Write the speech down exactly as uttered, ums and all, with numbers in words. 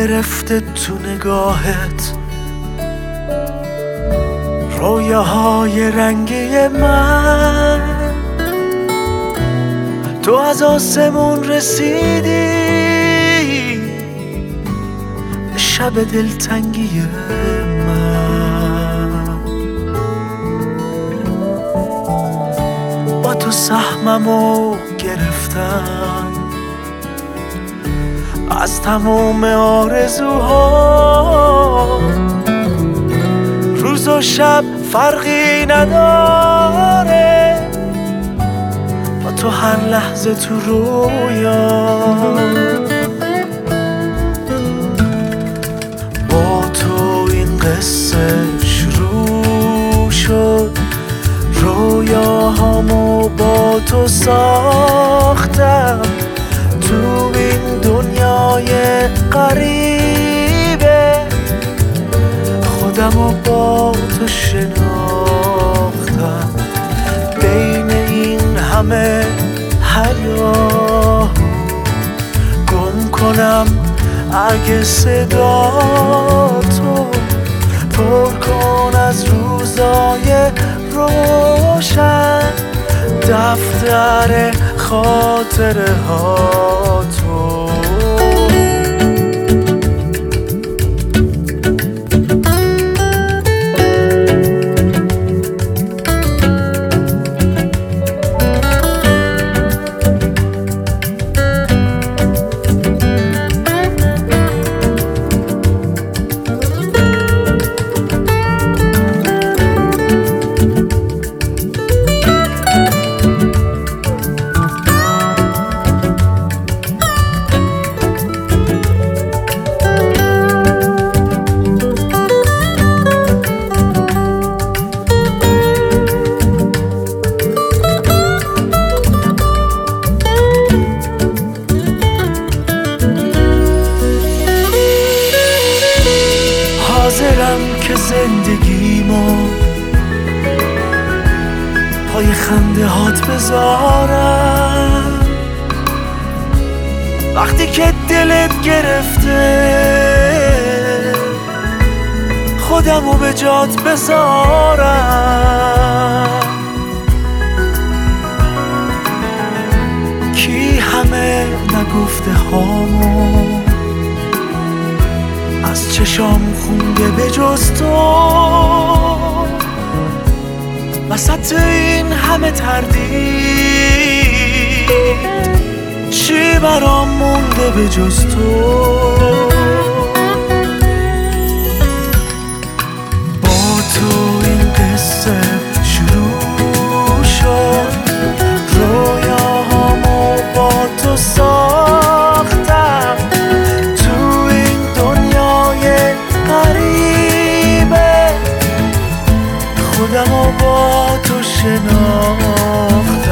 گرفته تو نگاهت، رویاهای رنگی من. تو از آسمون رسیدی به شب دلتنگی من. با تو سهممو گرفتم از تموم آرزوها، روز و شب فرقی نداره، با تو هر لحظه تو رویا. با تو این قصه شروع شد، رویاهامو با تو ساختم، تو این دنیای غریبه خودمو با تو شناختم. بین این همه حیا گم کنم اگه صدا تو، پر کن از روزای روشن دفتر خاطره ها تو. حاضرم که زندگیمو پای خنده هات بذارم، وقتی که دلت گرفته خودمو به جات بذارم. کی همه نگفته هامو از چشام خونده به جز تو، وسط این همه تردید چی برام مونده به جز تو. با تو این قصه شروع شد، رویاهامو با تو ساختم، خودمو با تو شناختم.